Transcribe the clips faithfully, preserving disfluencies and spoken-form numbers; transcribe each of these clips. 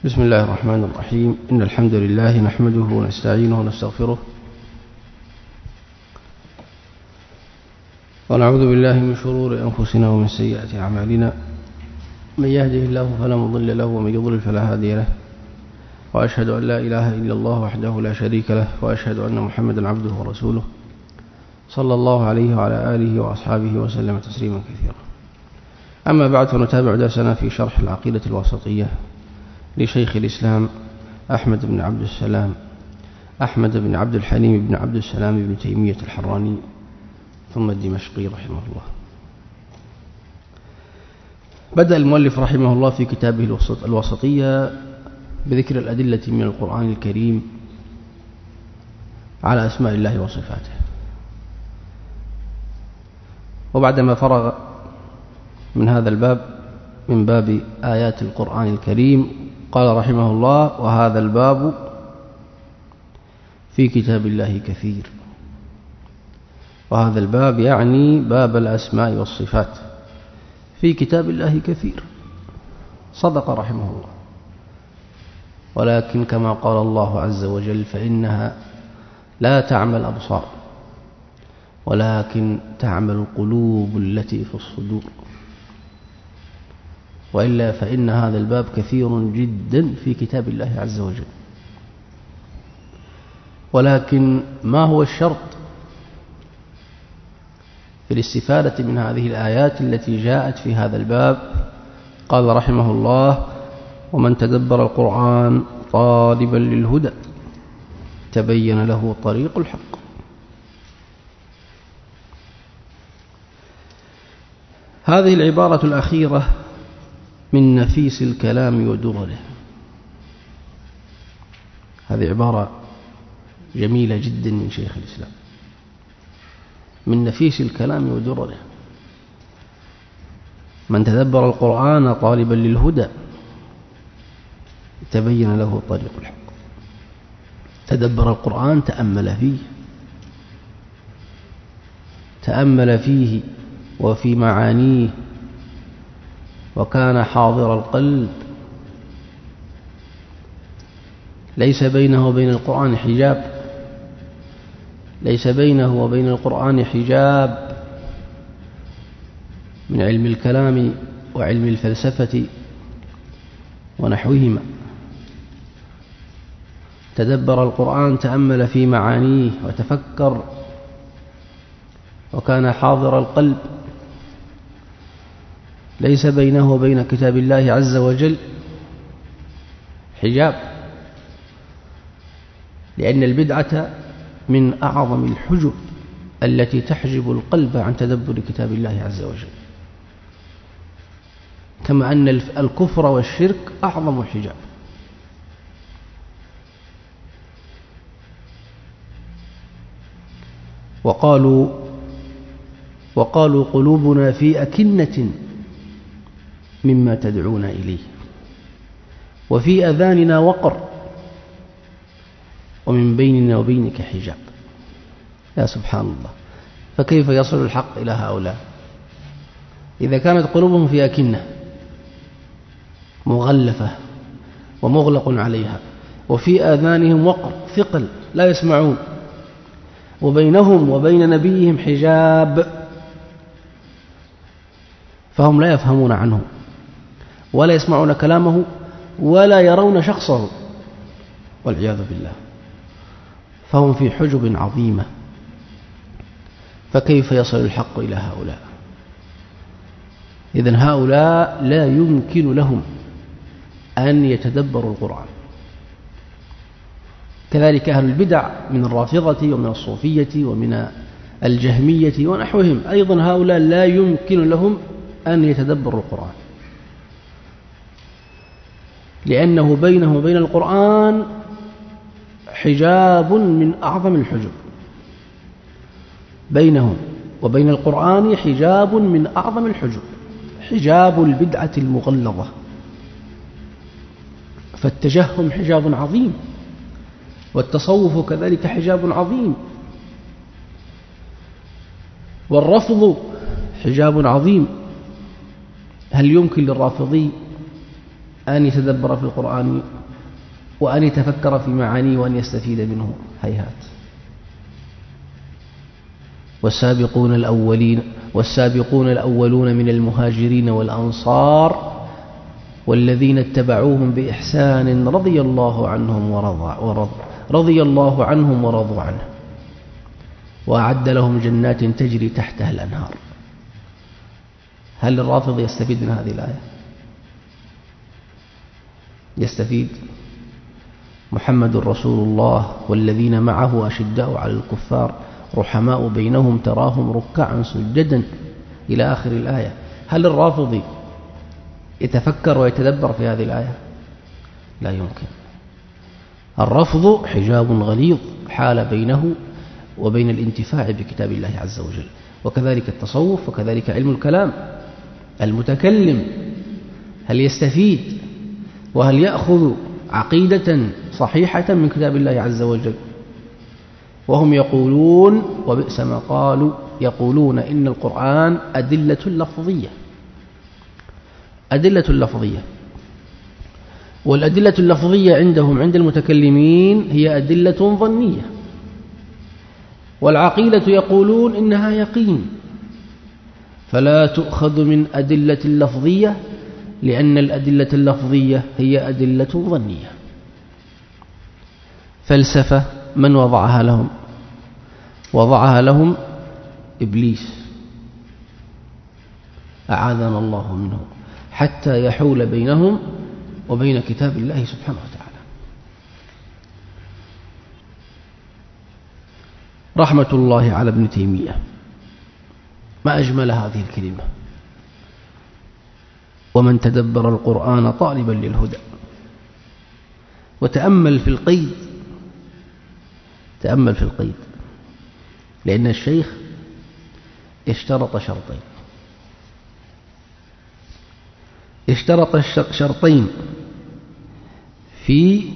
بسم الله الرحمن الرحيم. إن الحمد لله نحمده ونستعينه ونستغفره ونعوذ بالله من شرور أنفسنا ومن سيئات أعمالنا. من يهده الله فلا مضل له ومن يضلل فلا هادي له، وأشهد أن لا إله إلا الله وحده لا شريك له، وأشهد أن محمدا عبده ورسوله صلى الله عليه وعلى آله وأصحابه وسلم تسليما كثيرا. أما بعد، فنتابع درسنا في شرح العقيدة الواسطية لشيخ الإسلام أحمد بن عبد السلام أحمد بن عبد الحليم بن عبد السلام بن تيمية الحراني ثم الدمشقي رحمه الله. بدأ المؤلف رحمه الله في كتابه الواسطية بذكر الأدلة من القرآن الكريم على أسماء الله وصفاته، وبعدما فرغ من هذا الباب من باب آيات القرآن الكريم قال رحمه الله: وهذا الباب في كتاب الله كثير. وهذا الباب يعني باب الأسماء والصفات في كتاب الله كثير. صدق رحمه الله، ولكن كما قال الله عز وجل: فإنها لا تعمى الأبصار ولكن تعمى القلوب التي في الصدور. وإلا فإن هذا الباب كثير جدا في كتاب الله عز وجل. ولكن ما هو الشرط في الاستفادة من هذه الآيات التي جاءت في هذا الباب؟ قال رحمه الله: ومن تدبر القرآن طالبا للهدى تبين له طريق الحق. هذه العبارة الأخيرة من نفيس الكلام ودرره. هذه عبارة جميلة جدا من شيخ الإسلام، من نفيس الكلام ودرره. من تدبر القرآن طالبا للهدى تبين له طريق الحق. تدبر القرآن، تأمل فيه تأمل فيه وفي معانيه، وكان حاضر القلب، ليس بينه وبين القرآن حجاب ليس بينه وبين القرآن حجاب من علم الكلام وعلم الفلسفة ونحوهما. تدبر القرآن، تأمل في معانيه وتفكر، وكان حاضر القلب، ليس بينه وبين كتاب الله عز وجل حجاب، لأن البدعة من أعظم الحجب التي تحجب القلب عن تدبر كتاب الله عز وجل، كما أن الكفر والشرك أعظم حجاب. وقالوا وقالوا قلوبنا في أكنة مما تدعون إليه وفي أذاننا وقر ومن بيننا وبينك حجاب. يا سبحان الله، فكيف يصل الحق إلى هؤلاء إذا كانت قلوبهم في أكنة مغلفة ومغلق عليها، وفي آذانهم وقر ثقل لا يسمعون، وبينهم وبين نبيهم حجاب، فهم لا يفهمون عنه ولا يسمعون كلامه ولا يرون شخصه والعياذ بالله، فهم في حجب عظيمة. فكيف يصل الحق إلى هؤلاء؟ إذن هؤلاء لا يمكن لهم أن يتدبروا القرآن. كذلك أهل البدع من الرافضة ومن الصوفية ومن الجهمية ونحوهم، أيضا هؤلاء لا يمكن لهم أن يتدبروا القرآن، لأنه بينه وبين القرآن حجاب من أعظم الحجب. بينهم وبين القرآن حجاب من أعظم الحجب، حجاب البدعة المغلظة. فالتجهم حجاب عظيم، والتصوف كذلك حجاب عظيم، والرفض حجاب عظيم. هل يمكن للرافضي أن يتدبر في القرآن وأن يتفكر في معانيه وأن يستفيد منه، هيهات. والسابقون الأولين والسابقون الأولون من المهاجرين والأنصار والذين اتبعوهم بإحسان رضي الله عنهم ورضى ورضى رضي الله عنهم ورضوا عنه وأعد لهم جنات تجري تحتها الأنهار. هل الرافض يستفيد من هذه الآية؟ يستفيد. محمد رسول الله والذين معه أشداء على الكفار رحماء بينهم تراهم ركعا سجدا إلى آخر الآية. هل الرافض يتفكر ويتدبر في هذه الآية؟ لا يمكن. الرفض حجاب غليظ حال بينه وبين الانتفاع بكتاب الله عز وجل. وكذلك التصوف وكذلك علم الكلام. المتكلم هل يستفيد وهل يأخذ عقيدة صحيحة من كتاب الله عز وجل؟ وهم يقولون وبئس ما قالوا، يقولون إن القرآن أدلة لفظية أدلة لفظية والأدلة اللفظية عندهم عند المتكلمين هي أدلة ظنية، والعقيدة يقولون إنها يقين، فلا تؤخذ من أدلة اللفظية لأن الأدلة اللفظية هي أدلة ظنية. فلسفة من وضعها لهم؟ وضعها لهم إبليس أعاذنا الله منه، حتى يحول بينهم وبين كتاب الله سبحانه وتعالى. رحمة الله على ابن تيمية، ما أجمل هذه الكلمة: ومن تدبر القرآن طالبا للهدى. وتأمل في القيد، تأمل في القيد، لأن الشيخ اشترط شرطين اشترط شرطين في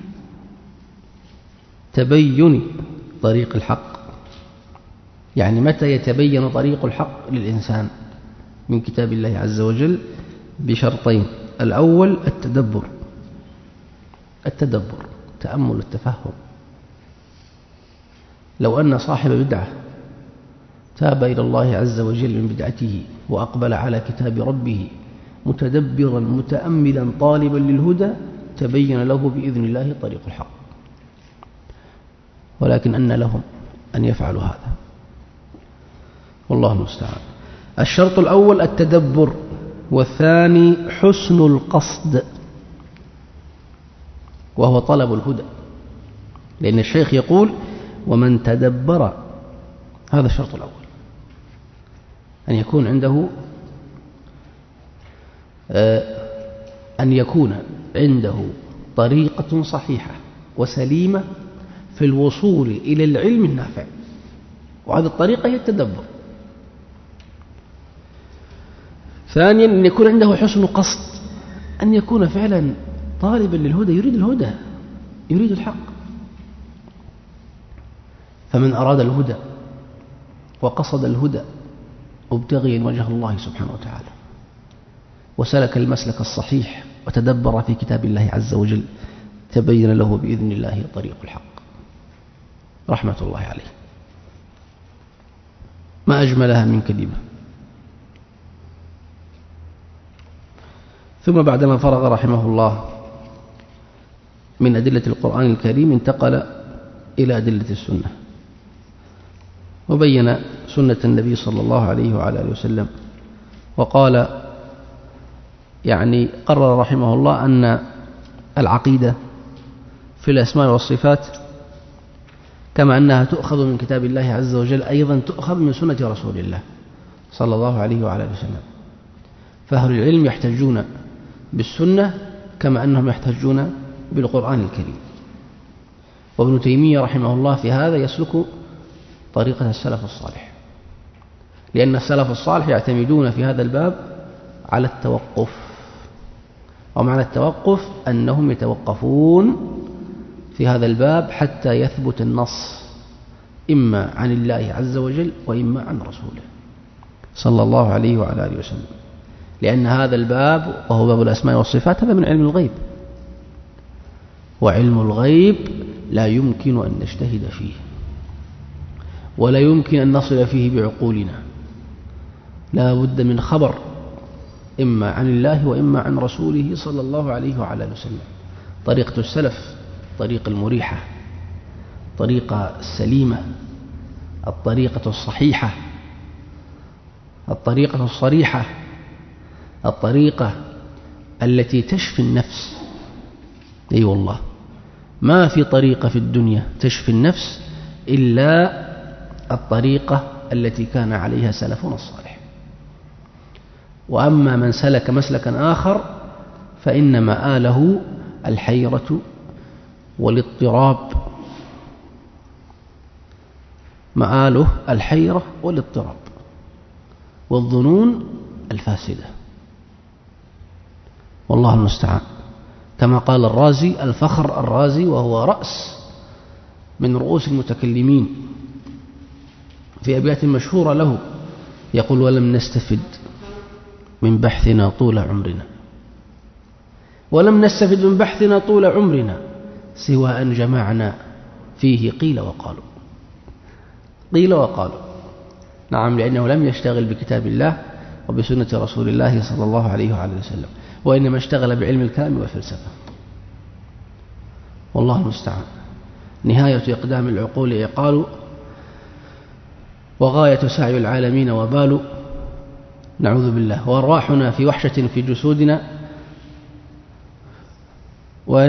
تبين طريق الحق. يعني متى يتبين طريق الحق للإنسان من كتاب الله عز وجل؟ بشرطين: الأول التدبر التدبر تأمل التفهم. لو أن صاحب بدعة تاب إلى الله عز وجل من بدعته وأقبل على كتاب ربه متدبرا متأملا طالبا للهدى، تبين له بإذن الله طريق الحق. ولكن أن لهم أن يفعلوا هذا، والله المستعان. الشرط الأول التدبر، والثاني حسن القصد وهو طلب الهدى، لأن الشيخ يقول ومن تدبر. هذا الشرط الأول، أن يكون عنده أن يكون عنده طريقة صحيحة وسليمة في الوصول إلى العلم النافع، وهذه الطريقة هي التدبر. ثانيا أن يكون عنده حسن قصد، أن يكون فعلا طالبا للهدى، يريد الهدى، يريد الحق. فمن أراد الهدى وقصد الهدى مبتغيا وجه الله سبحانه وتعالى وسلك المسلك الصحيح وتدبر في كتاب الله عز وجل، تبين له بإذن الله طريق الحق. رحمة الله عليه، ما أجملها من كلمة. ثم بعدما فرغ رحمه الله من أدلة القرآن الكريم انتقل إلى أدلة السنة، وبين سنة النبي صلى الله عليه وعلى آله وسلم. وقال يعني قرر رحمه الله أن العقيدة في الأسماء والصفات كما أنها تؤخذ من كتاب الله عز وجل أيضا تؤخذ من سنة رسول الله صلى الله عليه وعلى آله وسلم. فأهل العلم يحتجون بالسنة كما أنهم يحتجون بالقرآن الكريم. وابن تيمية رحمه الله في هذا يسلك طريقة السلف الصالح، لأن السلف الصالح يعتمدون في هذا الباب على التوقف. ومعنى التوقف أنهم يتوقفون في هذا الباب حتى يثبت النص إما عن الله عز وجل وإما عن رسوله صلى الله عليه وعلى آله وسلم. لأن هذا الباب وهو باب الأسماء والصفات هذا من علم الغيب، وعلم الغيب لا يمكن أن نجتهد فيه ولا يمكن أن نصل فيه بعقولنا، لا بد من خبر إما عن الله وإما عن رسوله صلى الله عليه وعلى آله وسلم. طريقة السلف طريقة المريحة، طريقة السليمة، الطريقة الصحيحة، الطريقة الصريحة، الطريقة التي تشفي النفس. أي أيوة والله ما في طريقة في الدنيا تشفي النفس إلا الطريقة التي كان عليها سلفنا الصالح. وأما من سلك مسلكا آخر فإن مآله الحيرة والاضطراب، مآله الحيرة والاضطراب والظنون الفاسدة، والله المستعان. كما قال الرازي الفخر الرازي وهو رأس من رؤوس المتكلمين في أبيات مشهورة له يقول: ولم نستفد من بحثنا طول عمرنا، ولم نستفد من بحثنا طول عمرنا سوى أن جمعنا فيه قيل وقالوا. قيل وقالوا، نعم، لأنه لم يشتغل بكتاب الله وبسنة رسول الله صلى الله عليه وعلى وسلم، وإنما اشتغل بعلم الكلام والفلسفة، والله المستعان. نهاية إقدام العقول إعقال، وغاية سعي العالمين وبال، نعوذ بالله. وأرواحنا في وحشة في جسودنا، و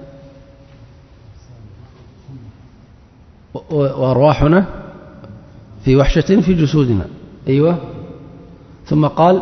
وأرواحنا في وحشة في جسودنا. أيوة. ثم قال: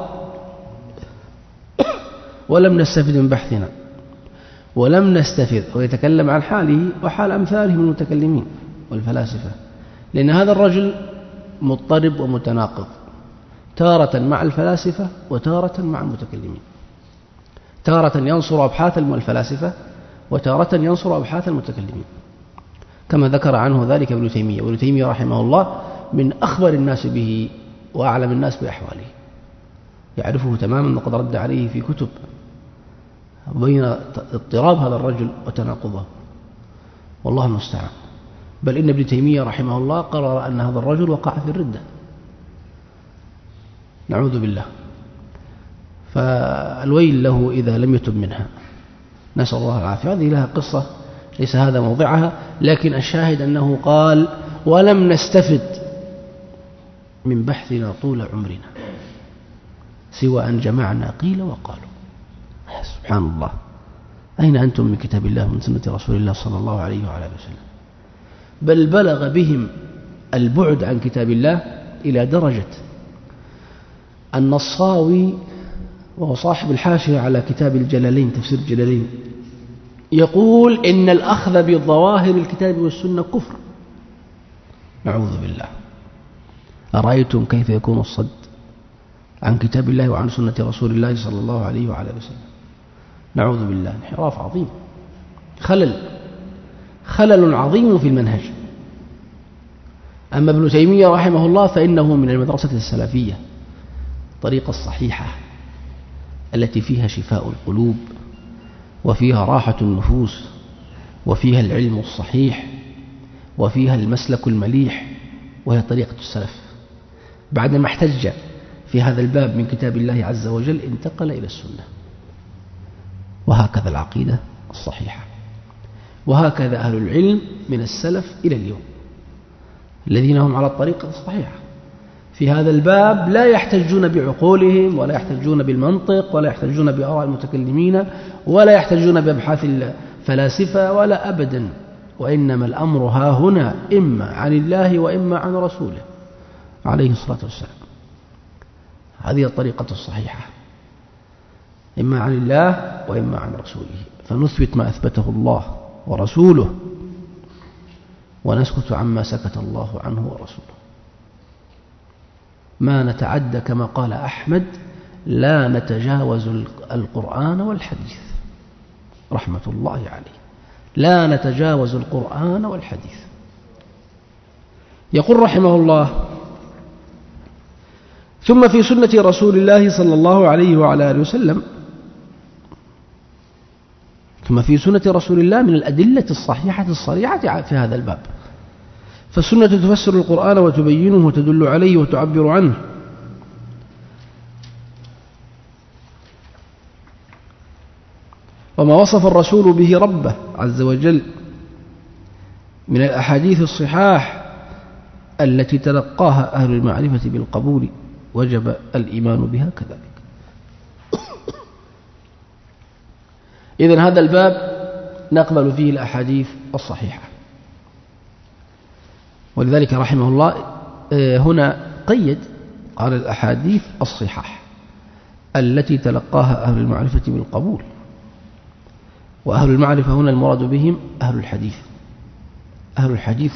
ولم نستفد من بحثنا، ولم نستفد، ويتكلم عن حاله وحال أمثاله من المتكلمين والفلاسفة، لأن هذا الرجل مضطرب ومتناقض، تارة مع الفلاسفة وتارة مع المتكلمين، تارة ينصر أبحاث الفلاسفة وتارة ينصر أبحاث المتكلمين، كما ذكر عنه ذلك ابن تيمية. وابن تيمية رحمه الله من أخبر الناس به وأعلم الناس بأحواله، يعرفه تماما وقد رد عليه في كتب بين اضطراب هذا الرجل وتناقضه، والله المستعان. بل إن ابن تيمية رحمه الله قرر أن هذا الرجل وقع في الردة، نعوذ بالله، فالويل له إذا لم يتب منها، نسأل الله العافية. هذه لها قصة ليس هذا موضعها، لكن الشاهد أنه قال: ولم نستفد من بحثنا طول عمرنا سوى أن جمعنا قيل وقالوا. سبحان الله، أين أنتم من كتاب الله ومن سنة رسول الله صلى الله عليه وعلى آله وسلم؟ بل بلغ بهم البعد عن كتاب الله إلى درجة أن الصاوي وهو صاحب الحاشية على كتاب الجلالين تفسير الجلالين يقول: إن الأخذ بظواهر الكتاب والسنة كفر، نعوذ بالله. أرأيتم كيف يكون الصد عن كتاب الله وعن سنة رسول الله صلى الله عليه وعلى آله وسلم؟ نعوذ بالله، انحراف عظيم، خلل خلل عظيم في المنهج. أما ابن تيمية رحمه الله فإنه من المدرسة السلفية، الطريقة الصحيحة التي فيها شفاء القلوب وفيها راحة النفوس وفيها العلم الصحيح وفيها المسلك المليح، وهي طريقة السلف. بعدما احتج في هذا الباب من كتاب الله عز وجل انتقل إلى السنة، وهكذا العقيدة الصحيحة، وهكذا أهل العلم من السلف إلى اليوم الذين هم على الطريقة الصحيحة في هذا الباب، لا يحتجون بعقولهم ولا يحتجون بالمنطق ولا يحتجون بآراء المتكلمين ولا يحتجون بأبحاث الفلاسفة ولا أبدا، وإنما الأمر ها هنا إما عن الله وإما عن رسوله عليه الصلاة والسلام. هذه الطريقة الصحيحة، إما عن الله وإما عن رسوله، فنثبت ما أثبته الله ورسوله ونسكت عما سكت الله عنه ورسوله. ما نتعدى كما قال أحمد: لا نتجاوز القرآن والحديث، رحمة الله عليه، لا نتجاوز القرآن والحديث. يقول رحمه الله: ثم في سنة رسول الله صلى الله عليه وعلى آله وسلم ثم في سنة رسول الله من الأدلة الصحيحة الصريحة في هذا الباب. فالسنة تفسر القرآن وتبينه وتدل عليه وتعبر عنه. وما وصف الرسول به ربه عز وجل من الأحاديث الصحاح التي تلقاها أهل المعرفة بالقبول وجب الإيمان بها كذلك. إذن هذا الباب نقبل فيه الأحاديث الصحيحة. ولذلك رحمه الله هنا قيد قال الأحاديث الصحاح التي تلقاها أهل المعرفة بالقبول. وأهل المعرفة هنا المراد بهم أهل الحديث أهل الحديث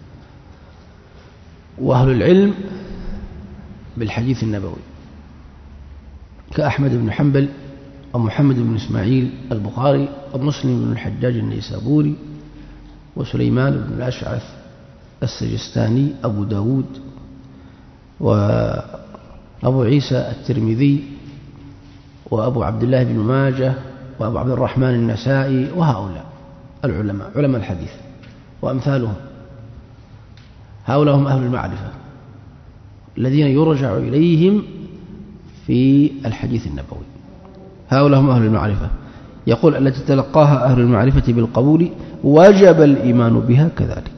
وأهل العلم بالحديث النبوي كأحمد بن حنبل ومحمد بن إسماعيل البخاري ومسلم بن الحجاج النيسابوري وسليمان بن الأشعث السجستاني أبو داود وأبو عيسى الترمذي وأبو عبد الله بن ماجه وأبو عبد الرحمن النسائي وهؤلاء العلماء علماء الحديث وأمثالهم. هؤلاء هم أهل المعرفة الذين يرجع إليهم في الحديث النبوي. هؤلاء هم أهل المعرفة. يقول التي تلقاها أهل المعرفة بالقبول وجب الإيمان بها كذلك.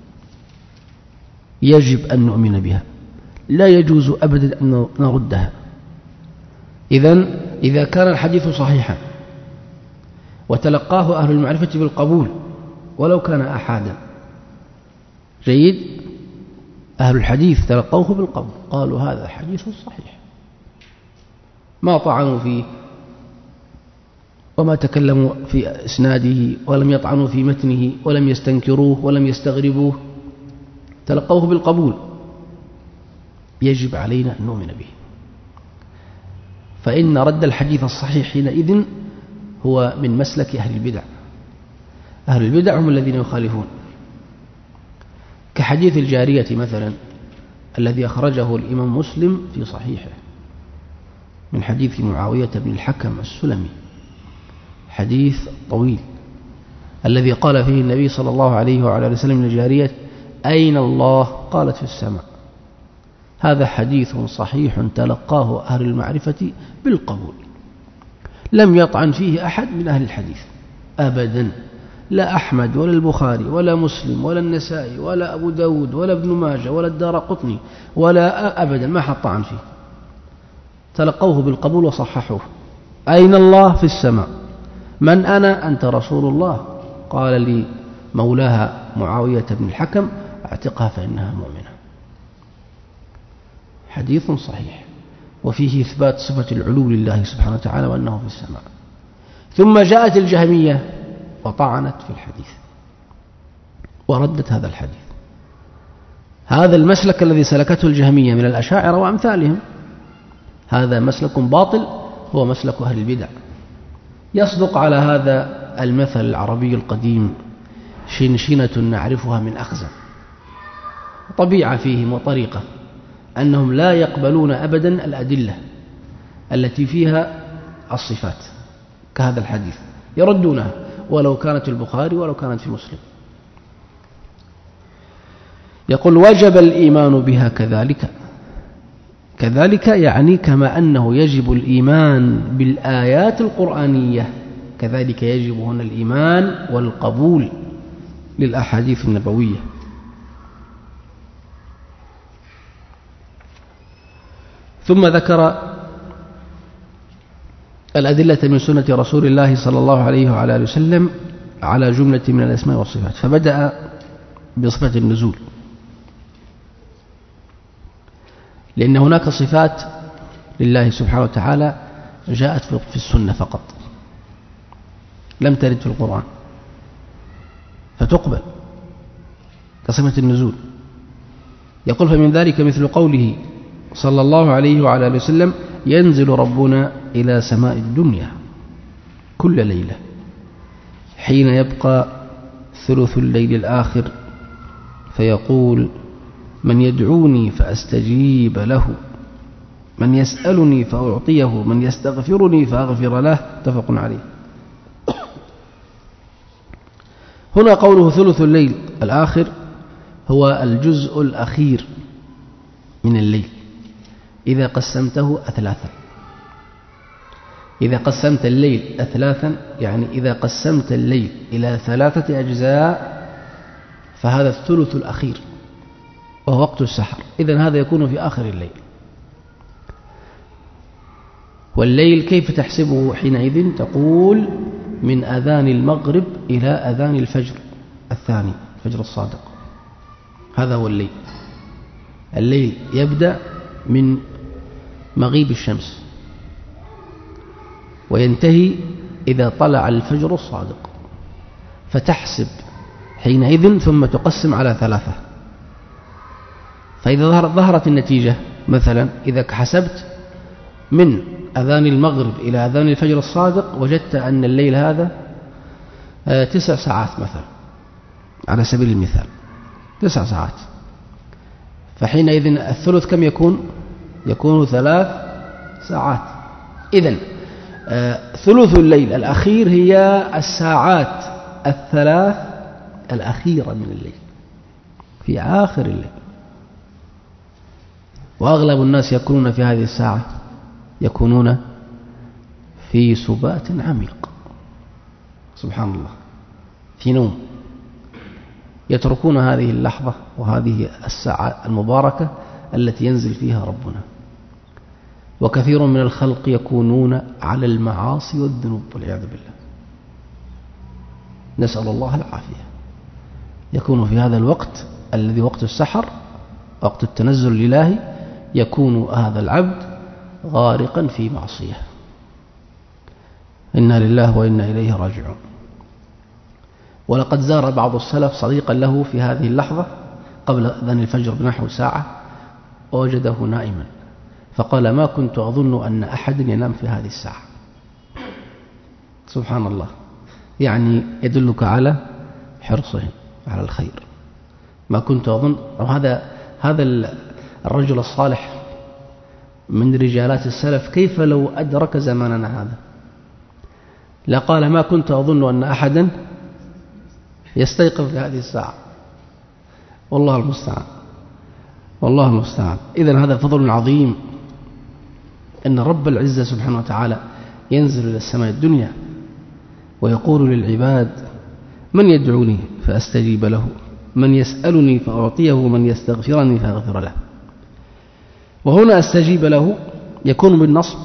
يجب أن نؤمن بها، لا يجوز أبدا أن نردها. إذن إذا كان الحديث صحيحا وتلقاه أهل المعرفة بالقبول ولو كان أحادا، جيد، أهل الحديث تلقوه بالقبول قالوا هذا حديث صحيح، ما طعنوا فيه وما تكلموا في إسناده ولم يطعنوا في متنه ولم يستنكروه ولم يستغربوه، تلقوه بالقبول، يجب علينا أن نؤمن به. فإن رد الحديث الصحيح حينئذ هو من مسلك أهل البدع. أهل البدع هم الذين يخالفون، كحديث الجارية مثلا الذي أخرجه الإمام مسلم في صحيحه من حديث معاوية بن الحكم السلمي، حديث طويل الذي قال فيه النبي صلى الله عليه وعلى وسلم للجارية أين الله؟ قالت في السماء. هذا حديث صحيح تلقاه أهل المعرفة بالقبول، لم يطعن فيه أحد من أهل الحديث أبدا، لا أحمد ولا البخاري ولا مسلم ولا النسائي ولا أبو داود ولا ابن ماجه ولا الدارقطني ولا أبدا، ما حد طعن فيه، تلقوه بالقبول وصححوه. أين الله؟ في السماء. من أنا؟ أنت رسول الله. قال لي مولاها معاوية بن الحكم اعتقها فإنها مؤمنة. حديث صحيح وفيه إثبات صفة العلو لله سبحانه وتعالى وأنه في السماء. ثم جاءت الجهمية وطعنت في الحديث وردت هذا الحديث. هذا المسلك الذي سلكته الجهمية من الأشاعرة وأمثالهم هذا مسلك باطل، هو مسلك أهل البدع. يصدق على هذا المثل العربي القديم شنشنة نعرفها من أخزن. طبيعة فيهم وطريقة أنهم لا يقبلون أبدا الأدلة التي فيها الصفات كهذا الحديث، يردونها ولو كانت البخاري ولو كانت في مسلم. يقول وجب الإيمان بها كذلك. كذلك يعني كما أنه يجب الإيمان بالآيات القرآنية كذلك يجب هنا الإيمان والقبول للأحاديث النبوية. ثم ذكر الأدلة من سنة رسول الله صلى الله عليه وعلى آله وسلم على جملة من الأسماء والصفات، فبدأ بصفة النزول، لأن هناك صفات لله سبحانه وتعالى جاءت في السنة فقط لم ترد في القرآن فتقبل كصفة النزول. يقول فمن ذلك مثل قوله صلى الله عليه وعلى آله وسلم ينزل ربنا إلى سماء الدنيا كل ليلة حين يبقى ثلث الليل الآخر فيقول من يدعوني فأستجيب له من يسألني فأعطيه من يستغفرني فأغفر له متفق عليه. هنا قوله ثلث الليل الآخر هو الجزء الأخير من الليل إذا قسمته أثلاثا. إذا قسمت الليل أثلاثا يعني إذا قسمت الليل إلى ثلاثة أجزاء فهذا الثلث الأخير وهو وقت السحر. إذن هذا يكون في آخر الليل. والليل كيف تحسبه حينئذ؟ تقول من أذان المغرب إلى أذان الفجر الثاني، الفجر الصادق. هذا هو الليل. الليل يبدأ من مغيب الشمس وينتهي إذا طلع الفجر الصادق، فتحسب حينئذ ثم تقسم على ثلاثة. فإذا ظهرت النتيجة مثلا إذا حسبت من أذان المغرب إلى أذان الفجر الصادق وجدت أن الليل هذا تسع ساعات مثلا على سبيل المثال، تسع ساعات، فحينئذ الثلث كم يكون؟ يكون ثلاث ساعات. إذن ثلث الليل الأخير هي الساعات الثلاث الأخيرة من الليل في آخر الليل. وأغلب الناس يكونون في هذه الساعة يكونون في سبات عميق، سبحان الله، في نوم، يتركون هذه اللحظة وهذه الساعة المباركة التي ينزل فيها ربنا. وكثير من الخلق يكونون على المعاصي والذنوب والعياذ بالله، نسأل الله العافية. يكون في هذا الوقت الذي وقت السحر، وقت التنزل الإلهي، يكون هذا العبد غارقا في معصية. إنا لله وإنا إليه راجعون. ولقد زار بعض السلف صديقا له في هذه اللحظة قبل أذان الفجر بنحو ساعة ووجده نائما، فقال ما كنت أظن أن أحد ينام في هذه الساعة. سبحان الله، يعني يدلك على حرصهم على الخير. ما كنت أظن، هذا هذا الرجل الصالح من رجالات السلف كيف لو أدرك زماننا هذا لقال ما كنت أظن أن أحدا يستيقظ في هذه الساعة. والله المستعان، والله المستعان. إذن هذا فضل عظيم أن رب العزة سبحانه وتعالى ينزل إلى السماء الدنيا ويقول للعباد من يدعوني فأستجيب له، من يسألني فأعطيه، من يستغفرني فأغفر له. وهنا أستجيب له يكون بالنصب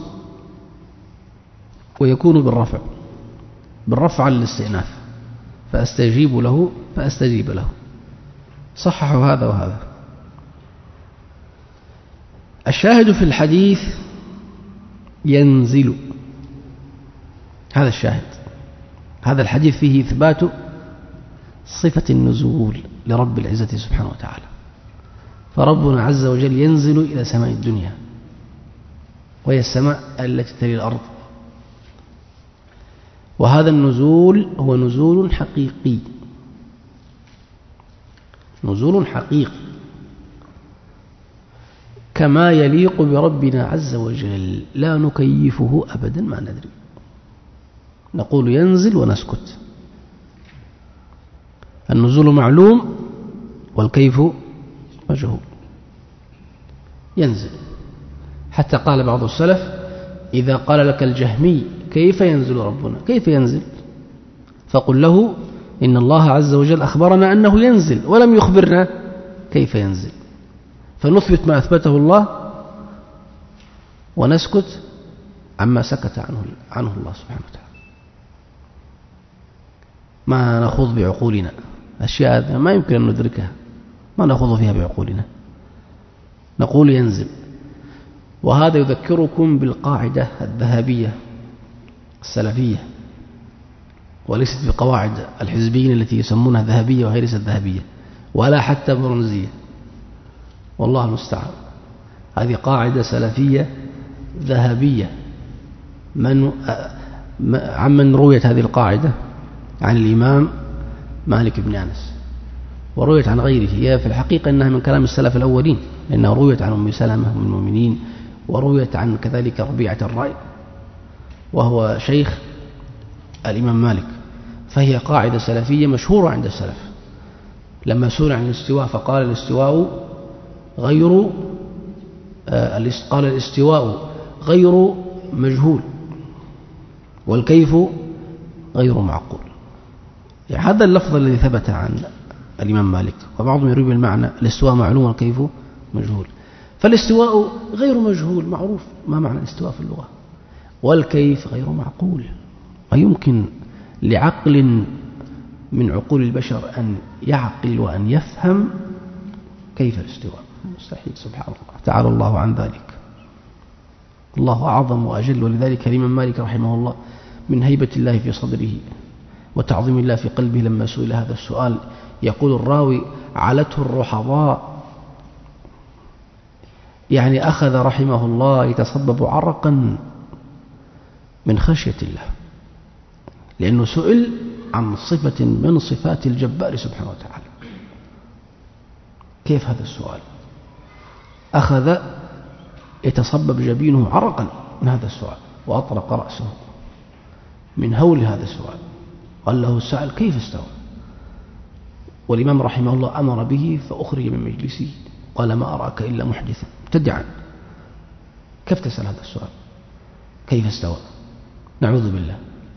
ويكون بالرفع، بالرفع على الاستئناف، فأستجيب له فأستجيب له. صححوا هذا وهذا. الشاهد في الحديث ينزل، هذا الشاهد. هذا الحديث فيه إثبات صفة النزول لرب العزة سبحانه وتعالى. فربنا عز وجل ينزل إلى سماء الدنيا، وهي السماء التي تلي الأرض. وهذا النزول هو نزول حقيقي، نزول حقيقي كما يليق بربنا عز وجل، لا نكيفه أبدا، ما ندري، نقول ينزل ونسكت. النزول معلوم والكيف مجهول. ينزل، حتى قال بعض السلف إذا قال لك الجهمي كيف ينزل ربنا، كيف ينزل، فقل له إن الله عز وجل أخبرنا أنه ينزل ولم يخبرنا كيف ينزل، فنثبت ما أثبته الله ونسكت عما سكت عنه, عنه الله سبحانه وتعالى. ما نخوض بعقولنا أشياء ما يمكن أن ندركها، ما نخوض فيها بعقولنا، نقول ينزل. وهذا يذكركم بالقاعدة الذهبية السلفية، وليست بقواعد الحزبيين التي يسمونها ذهبية وهي ليست ذهبية ولا حتى برونزية، والله المستعان. هذه قاعدة سلفية ذهبية. من عمن رويت هذه القاعدة؟ عن الإمام مالك بن أنس، ورويت عن غيره. هي في الحقيقة أنها من كلام السلف الأولين، لأنها رويت عن أم سلمة أم المؤمنين ورويت عن كذلك ربيعة الرأي وهو شيخ الإمام مالك، فهي قاعدة سلفية مشهورة عند السلف. لما سئل عن الاستواء فقال الاستواء غير قال الاستواء غير مجهول والكيف غير معقول. يعني هذا اللفظ الذي ثبت عن الإمام مالك، وبعضهم يروي بالمعنى الاستواء معلوم والكيف مجهول. فالاستواء غير مجهول معروف ما معنى الاستواء في اللغة، والكيف غير معقول. ويمكن لعقل من عقول البشر أن يعقل وأن يفهم كيف الاستواء، مستحيل سبحان الله، تعالى الله عن ذلك، الله أعظم وأجل. ولذلك الإمام مالك رحمه الله من هيبة الله في صدره وتعظيم الله في قلبه لما سئل هذا السؤال يقول الراوي: علته الرحضاء، يعني أخذ رحمه الله يتصبب عرقا من خشية الله، لأنه سئل عن صفة من صفات الجبار سبحانه وتعالى. كيف هذا السؤال؟ أخذ يتصبب جبينه عرقا من هذا السؤال، وأطرق رأسه من هول هذا السؤال. قال له السائل: كيف استوى؟ والإمام رحمه الله أمر به فأخرج من مجلسه، قال: ما أراك إلا محدثا مبتدعا، كيف تسأل هذا السؤال؟ كيف استوى؟ نعوذ بالله.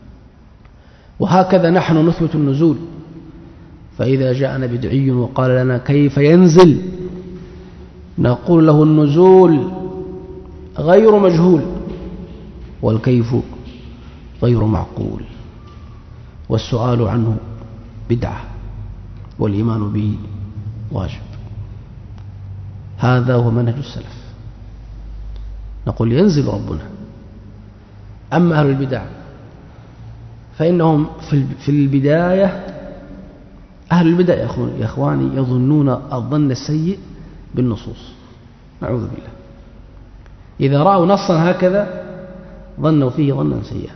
وهكذا نحن نثبت النزول، فإذا جاءنا بدعي وقال لنا كيف ينزل نقول له: النزول غير مجهول والكيف غير معقول، والسؤال عنه بدعة والإيمان به واجب. هذا هو منهج السلف، نقول ينزل ربنا. أما أهل البدع فإنهم في البداية، أهل البدع يا أخواني يظنون الظن السيء بالنصوص، نعوذ بالله. إذا رأوا نصا هكذا ظنوا فيه ظنا سيئا.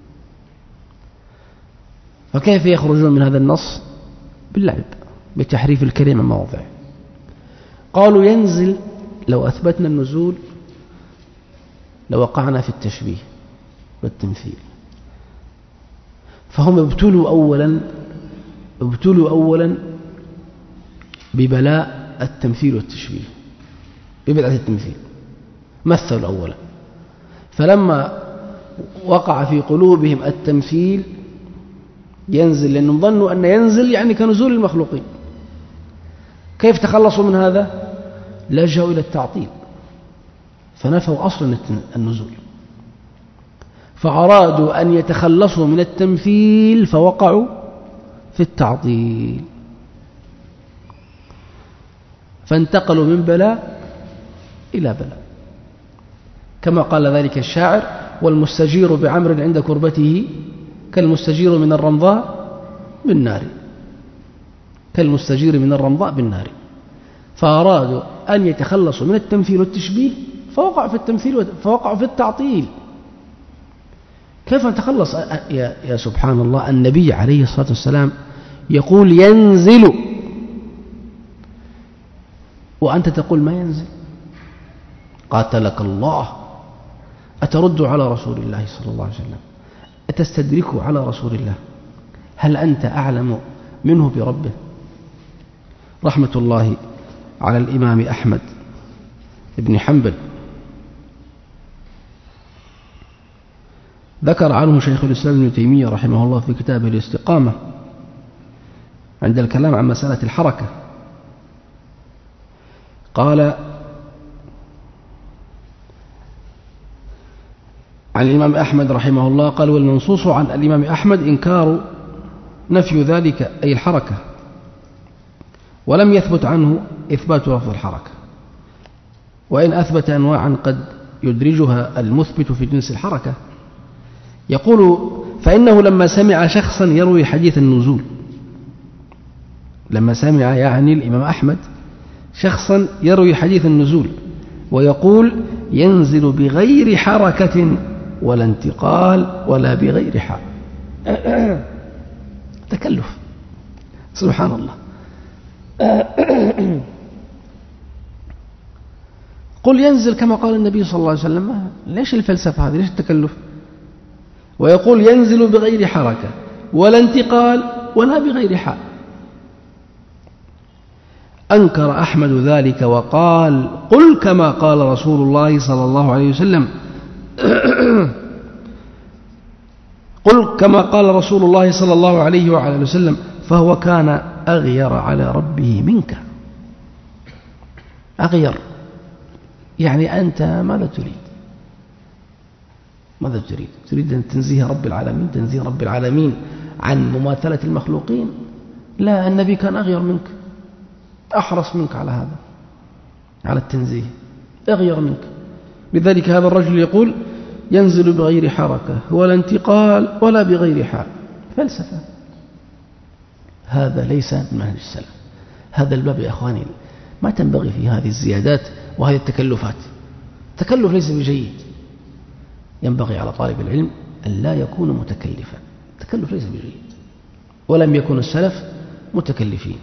فكيف يخرجون من هذا النص؟ باللعب، بتحريف الكلمة عن مواضعه. قالوا ينزل، لو أثبتنا النزول لوقعنا في التشبيه والتمثيل. فهم ابتلوا أولا ابتلوا أولا ببلاء التمثيل والتشبيه، ببدعة التمثيل، مثلوا أولا، فلما وقع في قلوبهم التمثيل ينزل، لأنهم ظنوا أن ينزل يعني كنزول المخلوقين. كيف تخلصوا من هذا؟ لجأوا إلى التعطيل، فنفوا أصلا النزول، فأرادوا أن يتخلصوا من التمثيل فوقعوا في التعطيل، فانتقلوا من بلاء إلى بلاء، كما قال ذلك الشاعر: والمستجير بعمر عند كربته كالمستجير من الرمضاء بالنار، كالمستجير من الرمضاء بالنار. فأرادوا أن يتخلصوا من التمثيل والتشبيه فوقعوا في التمثيل فوقعوا في التعطيل. كيف نتخلص يا, يا سبحان الله؟ النبي عليه الصلاة والسلام يقول ينزل وأنت تقول ما ينزل، قاتلك الله. أترد على رسول الله صلى الله عليه وسلم؟ أتستدركه على رسول الله؟ هل أنت أعلم منه بربه؟ رحمة الله على الإمام أحمد بن حنبل، ذكر عنه شيخ الإسلام ابن تيمية رحمه الله في كتابه الاستقامة عند الكلام عن مسألة الحركة، قال عن الإمام أحمد رحمه الله، قال: والمنصوص عن الإمام أحمد إنكار نفي ذلك أي الحركة، ولم يثبت عنه إثبات لفظ الحركة، وإن أثبت أنواعا قد يدرجها المثبت في جنس الحركة. يقول: فإنه لما سمع شخصا يروي حديث النزول، لما سمع يعني الإمام أحمد شخصا يروي حديث النزول ويقول ينزل بغير حركة ولا انتقال ولا بغير حال، تكلف سبحان الله. قل ينزل كما قال النبي صلى الله عليه وسلم. ليش الفلسفة هذه؟ ليش التكلف؟ ويقول ينزل بغير حركة ولا انتقال ولا بغير حال. أنكر أحمد ذلك وقال قل كما قال رسول الله صلى الله عليه وسلم قل كما قال رسول الله صلى الله عليه وعلى وسلم فهو كان أغير على ربه منك. أغير يعني أنت ماذا تريد؟ ماذا تريد؟ تريد أن تنزيه رب العالمين، تنزيه رب العالمين عن مماثلة المخلوقين؟ لا، النبي كان أغير منك، أحرص منك على هذا، على التنزيه، أغير منك. لذلك هذا الرجل يقول ينزل بغير حركة ولا انتقال ولا بغير حال. فلسفة. هذا ليس من منهج السلف. هذا الباب يا أخواني ما تنبغي فيه هذه الزيادات وهذه التكلفات. التكلف ليس بجيد. ينبغي على طالب العلم أن لا يكون متكلفا. التكلف ليس بجيد، ولم يكن السلف متكلفين.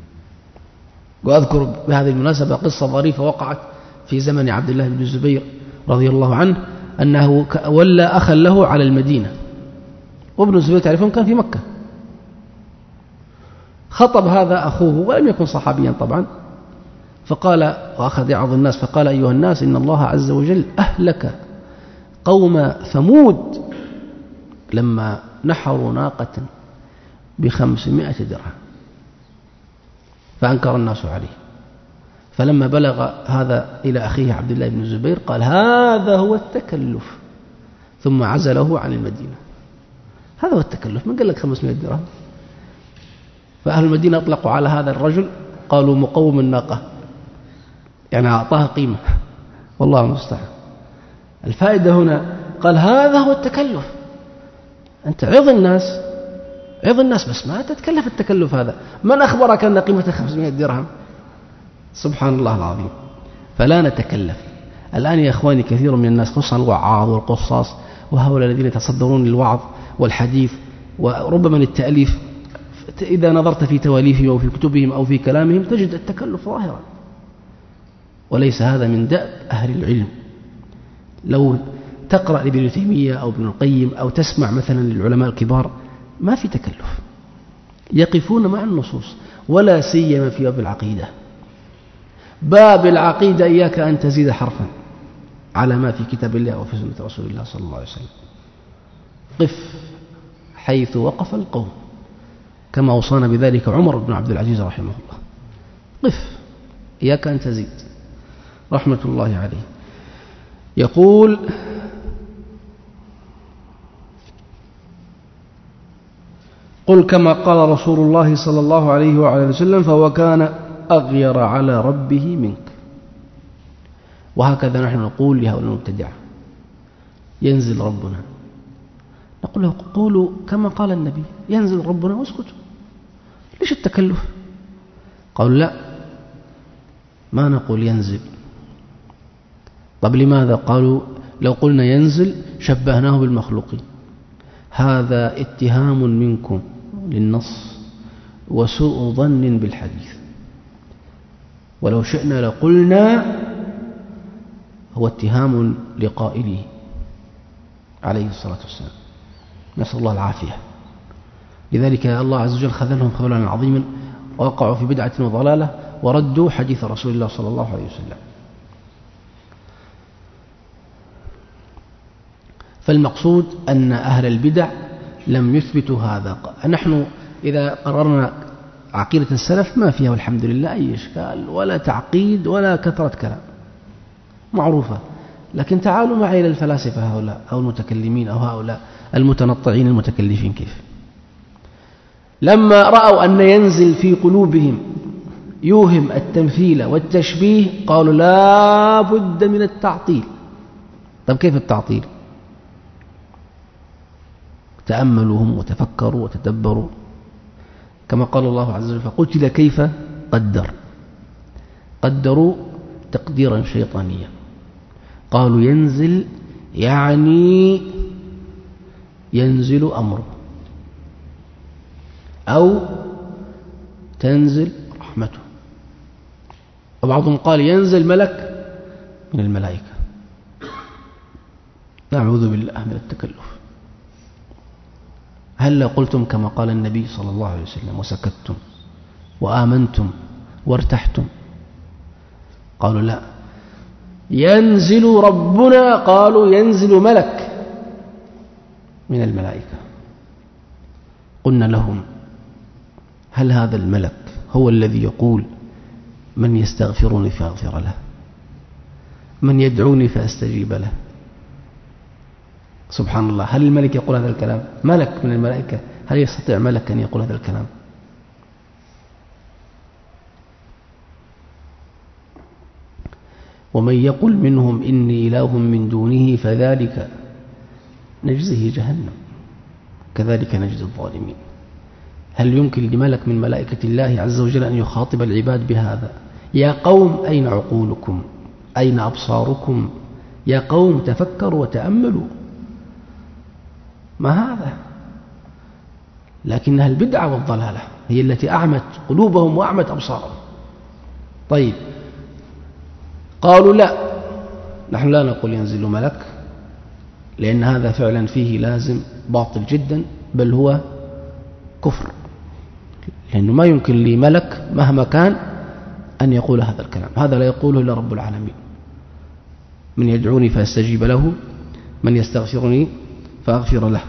وأذكر بهذه المناسبة قصة ظريفة وقعت في زمن عبد الله بن الزبير رضي الله عنه، أنه ولى أخا له على المدينة، وابن الزبير تعرفون كان في مكة. خطب هذا أخوه ولم يكن صحابيا طبعا، فقال وأخذ يعظ الناس فقال أيها الناس إن الله عز وجل أهلك قوم ثمود لما نحروا ناقة بخمسمائة درهم، فأنكر الناس عليه. فلما بلغ هذا إلى أخيه عبد الله بن الزبير قال هذا هو التكلف، ثم عزله عن المدينة. هذا هو التكلف. من قال لك خمسمائة درهم؟ فأهل المدينة أطلقوا على هذا الرجل قالوا مقوم الناقة، يعني أعطاها قيمة، والله المستعان. الفائدة هنا قال هذا هو التكلف. أنت عظ الناس، عظ الناس، بس ما تتكلف التكلف هذا. من أخبرك أن قيمة خمسمائة درهم؟ سبحان الله العظيم. فلا نتكلف. الآن يا إخواني كثير من الناس خصوصا الوعاظ والقصاص وهؤلاء الذين يتصدرون للوعظ والحديث وربما للتأليف، إذا نظرت في تواليفهم أو في كتبهم أو في كلامهم تجد التكلف ظاهرا، وليس هذا من دأب أهل العلم. لو تقرأ لابن تيمية أو ابن القيم أو تسمع مثلا للعلماء الكبار ما في تكلف، يقفون مع النصوص، ولا سيما في باب العقيدة. باب العقيدة إياك أن تزيد حرفا على ما في كتاب الله وفي سنة رسول الله صلى الله عليه وسلم. قف حيث وقف القوم، كما وصانا بذلك عمر بن عبد العزيز رحمه الله. قف، إياك أن تزيد، رحمة الله عليه. يقول قل كما قال رسول الله صلى الله عليه وعلى وسلم فهو كان أغير على ربه منك. وهكذا نحن نقول لهؤلاء المبتدعة ينزل ربنا، نقول له قولوا كما قال النبي ينزل ربنا واسكتوا. ليش التكلف؟ قالوا لا، ما نقول ينزل. طب لماذا؟ قالوا لو قلنا ينزل شبهناه بالمخلوقين، هذا اتهام منكم للنص وسوء ظن بالحديث، ولو شئنا لقلنا هو اتهام لقائله عليه الصلاة والسلام، نسأل الله العافية. لذلك الله عز وجل خذلهم خذلا عظيما ووقعوا في بدعة وضلالة وردوا حديث رسول الله صلى الله عليه وسلم. فالمقصود أن أهل البدع لم يثبتوا هذا. نحن إذا قررنا عقيدة السلف ما فيها والحمد لله أي إشكال ولا تعقيد ولا كثرة كلام، معروفة. لكن تعالوا معي إلى الفلاسفة هؤلاء أو المتكلمين أو هؤلاء المتنطعين المتكلفين، كيف لما رأوا أن ينزل في قلوبهم يوهم التمثيل والتشبيه قالوا لا بد من التعطيل. طب كيف التعطيل؟ تأملوهم وتفكروا وتدبروا، كما قال الله عز وجل فقتل كيف قدر. قدروا تقديرا شيطانيا، قالوا ينزل يعني ينزل أمره، أو تنزل رحمته. وبعضهم قال ينزل ملك من الملائكة. نعوذ بالله من التكلف. هل قلتم كما قال النبي صلى الله عليه وسلم وسكتتم وآمنتم وارتحتم؟ قالوا لا. ينزل ربنا، قالوا ينزل ملك من الملائكة. قلنا لهم هل هذا الملك هو الذي يقول من يستغفرني فأغفر له، من يدعوني فأستجيب له؟ سبحان الله، هل الملك يقول هذا الكلام؟ ملك من الملائكة، هل يستطيع ملك أن يقول هذا الكلام؟ ومن يقل منهم إني إله من دونه فذلك نجزه جهنم كذلك نجزي الظالمين. هل يمكن لملك من ملائكة الله عز وجل أن يخاطب العباد بهذا؟ يا قوم أين عقولكم؟ أين أبصاركم؟ يا قوم تفكروا وتأملوا. ما هذا؟ لكنها البدعة والضلالة هي التي أعمت قلوبهم وأعمت أبصارهم. طيب، قالوا لا، نحن لا نقول ينزل ملك، لأن هذا فعلا فيه لازم باطل جدا، بل هو كفر، لأنه ما يمكن لي ملك مهما كان أن يقول هذا الكلام. هذا لا يقوله إلا رب العالمين. من يدعوني فأستجيب له، من يستغفرني فأغفر له،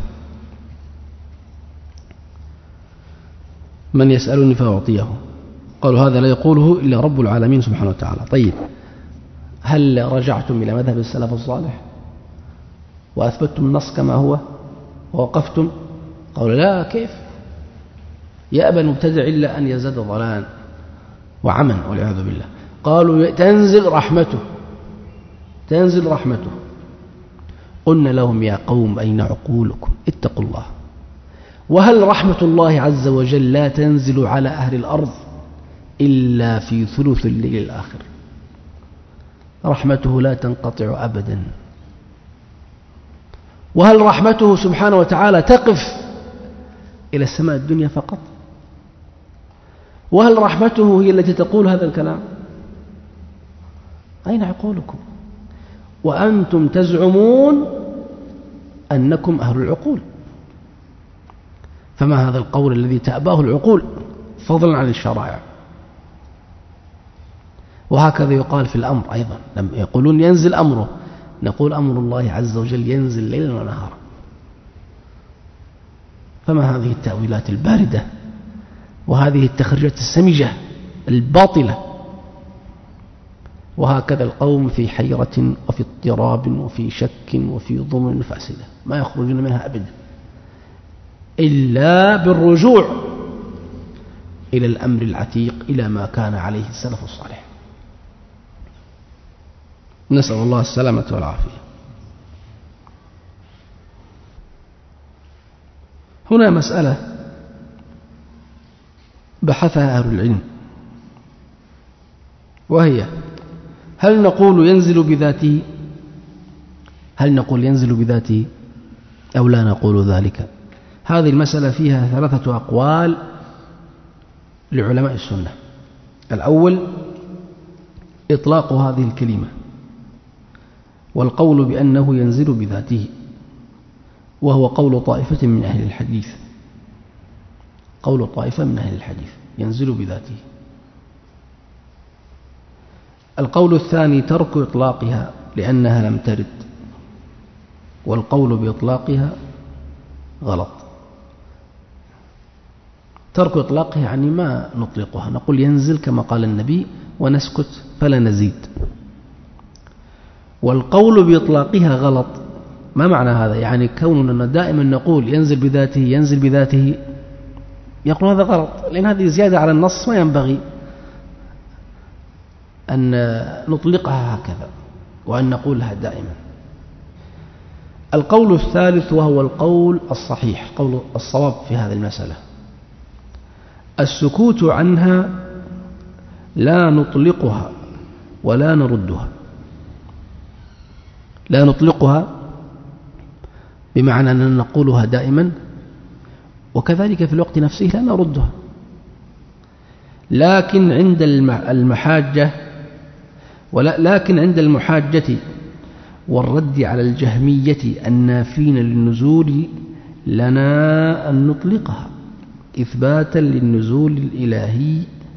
من يسألني فأعطيه. قالوا هذا لا يقوله إلا رب العالمين سبحانه وتعالى. طيب، هل رجعتم إلى مذهب السلف الصالح وأثبتتم النص كما هو ووقفتم؟ قالوا لا، كيف؟ يأبى المبتدع إلا أن يزداد ضلالا وعمى والعياذ بالله. قالوا تنزل رحمته، تنزل رحمته. قلنا لهم يا قوم أين عقولكم؟ اتقوا الله. وهل رحمة الله عز وجل لا تنزل على أهل الأرض إلا في ثلث الليل الآخر؟ رحمته لا تنقطع أبدا. وهل رحمته سبحانه وتعالى تقف إلى السماء الدنيا فقط؟ وهل رحمته هي التي تقول هذا الكلام؟ أين عقولكم؟ وأنتم تزعمون أنكم أهل العقول، فما هذا القول الذي تأباه العقول فضلا عن الشرائع؟ وهكذا يقال في الأمر أيضا، لما يقولون ينزل أمره، نقول أمر الله عز وجل ينزل ليلا ونهارا. فما هذه التأويلات الباردة وهذه التخريجات السمجة الباطلة؟ وهكذا القوم في حيرة وفي اضطراب وفي شك وفي ضمن فاسدة، ما يخرجون منها أبدا إلا بالرجوع إلى الأمر العتيق، إلى ما كان عليه السلف الصالح. نسأل الله السلامة والعافية. هنا مسألة بحثها أهل العلم، وهي هل نقول ينزل بذاته؟ هل نقول ينزل بذاته أو لا نقول ذلك؟ هذه المسألة فيها ثلاثة أقوال لعلماء السنة. الأول إطلاق هذه الكلمة، والقول بأنه ينزل بذاته، وهو قول طائفة من أهل الحديث، قول طائفة من أهل الحديث ينزل بذاته. القول الثاني ترك إطلاقها لأنها لم ترد، والقول بإطلاقها غلط. ترك إطلاقها يعني ما نطلقها، نقول ينزل كما قال النبي ونسكت فلا نزيد. والقول بإطلاقها غلط. ما معنى هذا؟ يعني كوننا دائما نقول ينزل بذاته ينزل بذاته، يقول هذا غلط، لأن هذه زيادة على النص، ما ينبغي أن نطلقها هكذا وأن نقولها دائما. القول الثالث وهو القول الصحيح، قول الصواب في هذه المسألة، السكوت عنها لا نطلقها ولا نردها. لا نطلقها بمعنى أننا نقولها دائما، وكذلك في الوقت نفسه لا نردها، لكن عند المحاجة لكن عند المحاجة والرد على الجهمية النافين للنزول لنا أن نطلقها إثباتا للنزول الإلهي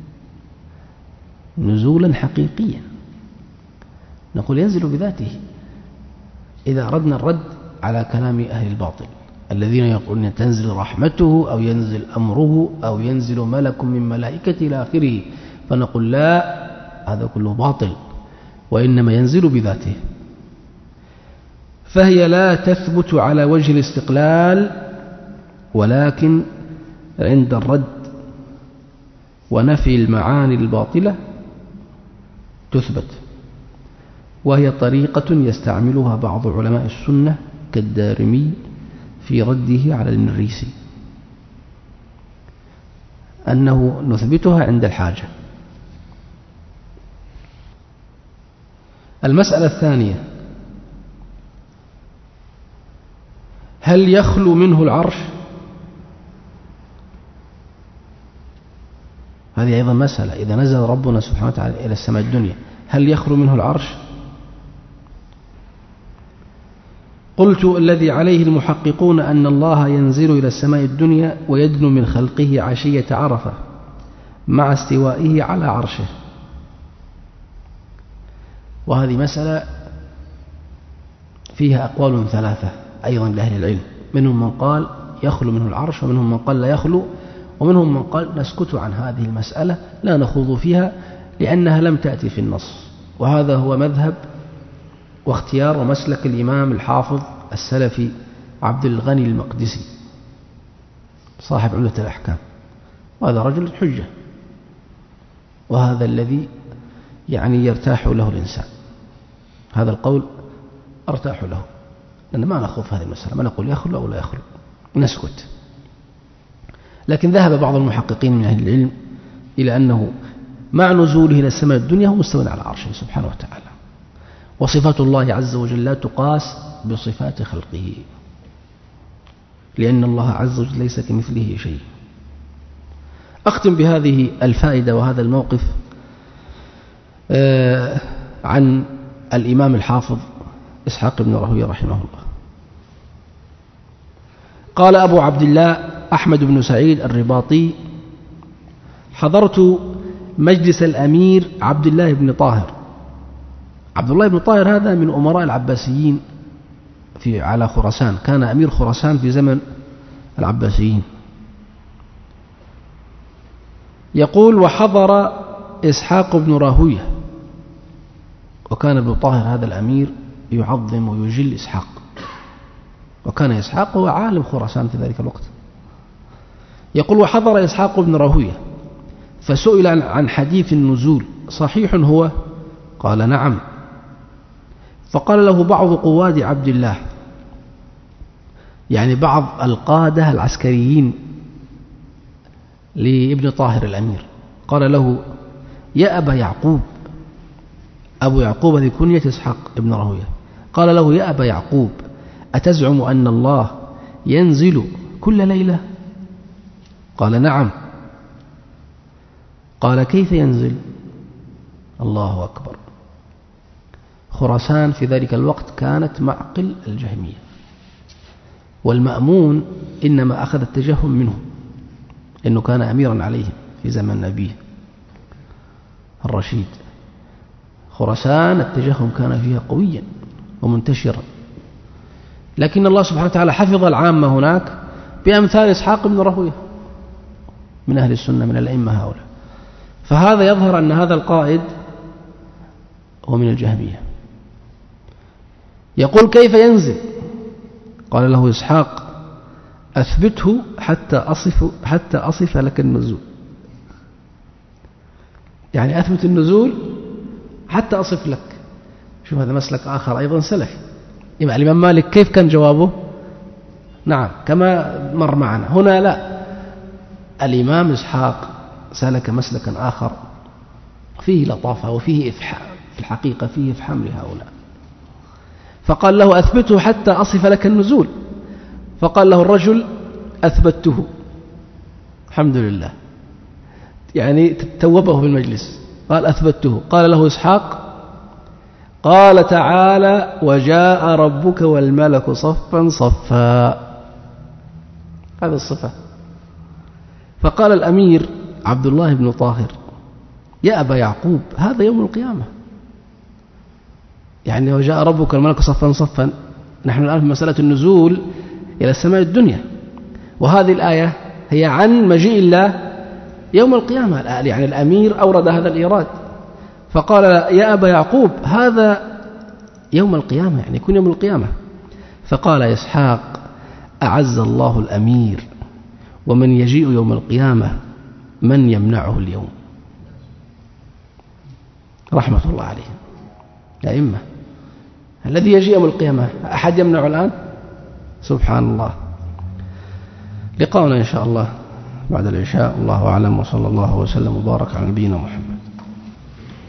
نزولا حقيقيا، نقول ينزل بذاته. إذا أردنا الرد على كلام أهل الباطل الذين يقولون تنزل رحمته أو ينزل أمره أو ينزل ملك من ملائكته إلى آخره، فنقول لا، هذا كله باطل، وإنما ينزل بذاته. فهي لا تثبت على وجه الاستقلال، ولكن عند الرد ونفي المعاني الباطلة تثبت، وهي طريقة يستعملها بعض علماء السنة كالدارمي في رده على المريسي، أنه نثبتها عند الحاجة. المسألة الثانية: هل يخلو منه العرش؟ هذه أيضا مسألة. إذا نزل ربنا سبحانه وتعالى إلى السماء الدنيا هل يخلو منه العرش؟ قلت: الذي عليه المحققون أن الله ينزل إلى السماء الدنيا ويدنو من خلقه عشية عرفة مع استوائه على عرشه. وهذه مسألة فيها أقوال ثلاثة أيضا لأهل العلم، منهم من قال يخلو منه العرش، ومنهم من قال لا يخلو، ومنهم من قال نسكت عن هذه المسألة لا نخوض فيها لأنها لم تأتي في النص. وهذا هو مذهب واختيار ومسلك الإمام الحافظ السلفي عبد الغني المقدسي صاحب عمدة الأحكام، وهذا رجل حجة، وهذا الذي يعني يرتاح له الإنسان. هذا القول أرتاح له، لأن ما نخوض في هذه المسألة، ما نقول يخلو أو لا يخلو، نسكت. لكن ذهب بعض المحققين من أهل العلم إلى أنه مع نزوله إلى السماء الدنيا هو مستوى على عرشه سبحانه وتعالى، وصفات الله عز وجل لا تقاس بصفات خلقه، لأن الله عز وجل ليس كمثله شيء. أختم بهذه الفائدة وهذا الموقف عن الإمام الحافظ إسحاق بن راهويه رحمه الله. قال أبو عبد الله أحمد بن سعيد الرباطي: حضرت مجلس الأمير عبد الله بن طاهر. عبد الله بن طاهر هذا من أمراء العباسيين في على خراسان، كان أمير خراسان في زمن العباسيين. يقول: وحضر إسحاق بن راهويه، وكان ابن طاهر هذا الأمير يعظم ويجل إسحاق، وكان إسحاق هو عالم خراسان في ذلك الوقت. يقول: وحضر إسحاق بن راهويه فسئل عن حديث النزول صحيح هو؟ قال: نعم. فقال له بعض قواد عبد الله، يعني بعض القادة العسكريين لابن طاهر الأمير، قال له: يا أبا يعقوب، أبو يعقوب هذه كنية إسحاق بن راهويه، قال له: يا أبا يعقوب، أتزعم أن الله ينزل كل ليلة؟ قال: نعم. قال: كيف ينزل؟ الله أكبر. خراسان في ذلك الوقت كانت معقل الجهمية، والمأمون إنما أخذ التجهم منه إنه كان أميرا عليهم في زمن نبيه الرشيد. خراسان التجهم كان فيها قويا ومنتشرا، لكن الله سبحانه وتعالى حفظ العامة هناك بأمثال إسحاق بن راهويه من أهل السنة من الأئمة هؤلاء. فهذا يظهر أن هذا القائد هو من الجهمية. يقول: كيف ينزل؟ قال له إسحاق: أثبته حتى أصف, حتى أصف لك النزول. يعني أثبت النزول حتى أصف لك. شوف هذا مسلك آخر أيضا سلفي. إمام الإمام مالك كيف كان جوابه؟ نعم كما مر معنا. هنا لا، الإمام إسحاق سلك مسلكا آخر فيه لطافة وفيه إفحام، في الحقيقة فيه إفحام لهؤلاء. فقال له: أثبته حتى أصف لك النزول. فقال له الرجل: أثبته. الحمد لله، يعني توبه في المجلس. قال: أثبته. قال له إسحاق: قال تعالى وجاء ربك والملك صفا صفا، هذه الصفة. فقال الأمير عبد الله بن طاهر يا أبا يعقوب هذا يوم القيامة، يعني وجاء ربك والملك صفا صفا، نحن الآن في مسألة النزول إلى السماء الدنيا، وهذه الآية هي عن مجيء الله يوم القيامة، يعني الأمير أورد هذا الإيراد. فقال يا أبا يعقوب هذا يوم القيامة، يعني يكون يوم القيامة. فقال إسحاق أعز الله الأمير ومن يجيء يوم القيامة من يمنعه اليوم، رحمة الله عليه. أئمة الذي يجيء يوم القيامة أحد يمنعه الآن؟ سبحان الله. لقاؤنا إن شاء الله بعد العشاء، الله أعلم، وصلى الله وسلم وبارك على نبينا محمد.